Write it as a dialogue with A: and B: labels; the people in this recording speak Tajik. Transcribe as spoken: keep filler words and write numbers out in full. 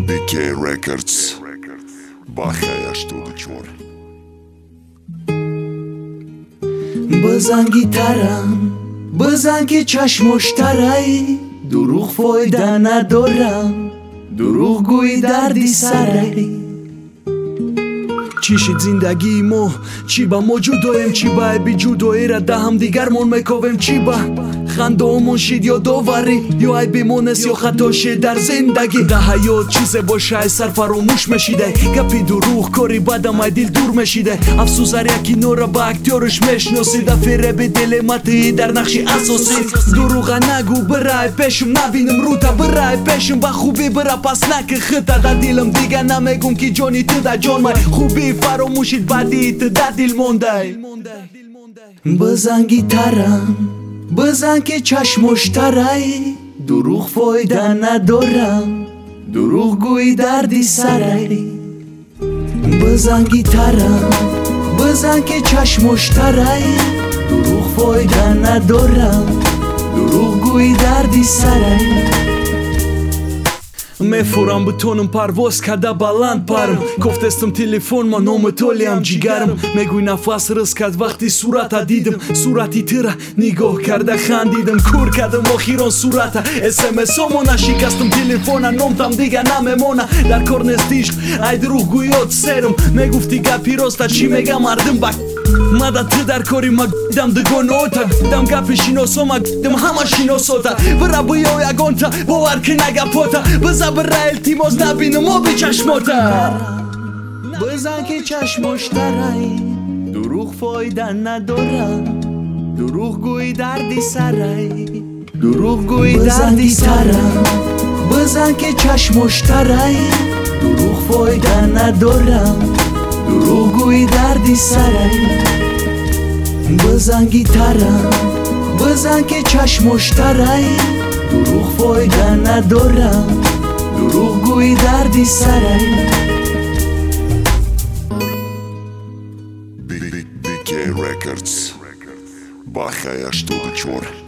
A: بی کی Records بخیش تو دچور
B: بزن گیتارم بزن که چشمش ترایی دروغ فایده ندارم دروغ گوی دردی سرایی چی شد زندگی ما چی با موجود دایم چی با بی جدایی را ده هم دیگر من میکویم چی با خنده همون شید یا داوری یا ای بیمونست یا خطا شد در زندگی ده حیات چیز باشه ای سر فراموش میشیده گپی دروغ کاری بدم ای دل دور میشیده افسوس هر یکی نورا با اکتیارش میشناسیده فیره به دل متی در نقش اساسی دروغ نگو برای پیشم نبینم روتا برای پیشم با خوبی برا پس نکه خطا در دلم دیگه نمیگم که جانی تو در جان من خوبی فراموشید بدی تو در دل مونده بزن گیتارم بزن که چشمش ترایی دروغ فایده ندارم دروغ گوی دردی سرایی بزن گیتارم بزن که چشمش ترایی دروغ فایده ندارم دروغ گوی دردی سرایی میفورم بتونم پرواز کده بلند پرم گفتستم تلفن ما نام تولیم جیگرم میگوی نفس رس کد وقتی صورت دیدم صورتی تره نگاه کرده خندیدم کور کدم آخیران صورت اس ام اس همو نشکستم تلفن نامتم دیگه نمیمونه در کار نستیش ای دروغ گویات سرم میگفتی گپی راسته چی میگه مردم بک مدد تو در کاری ما دم دگو نوتا دم گپی شیناسو ما دم همه شیناسوتا برا بیاو یگانتا باور که نگه پاتا بزا برا التیماز نبینم آبی چشماتا بزن که چشمش ترایی دروغ فایده ندارم دروغ گوی دردی سرایی دروغ گوی دردی سرم بزن که چشمش ترایی دروغ فایده ندارم دروغ گوی دردی سرایی بزن گیتارم بزن که چشمش ترایی دروغ فایده ندارم دروغ گوی دردی سرایی
A: بی کی Records بخیش تو دچور